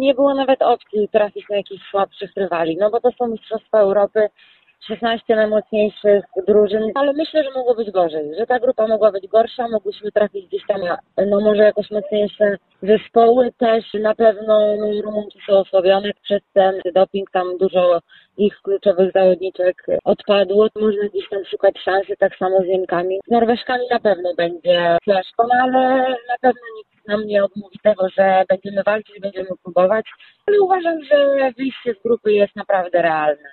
nie było nawet opcji trafić na jakichś słabszych rywali, no bo to są Mistrzostwa Europy, 16 najmocniejszych drużyn, ale myślę, że mogło być gorzej, że ta grupa mogła być gorsza, mogłyśmy trafić gdzieś tam na, no może jakoś mocniejsze zespoły też, na pewno no, Rumunki są osłabione przez ten doping, tam dużo ich kluczowych zawodniczek odpadło, można gdzieś tam szukać szansy, tak samo z Niemkami. Z Norweżkami na pewno będzie ciężko, no ale na pewno nikt nam nie odmówi tego, że będziemy walczyć, będziemy próbować, ale uważam, że wyjście z grupy jest naprawdę realne.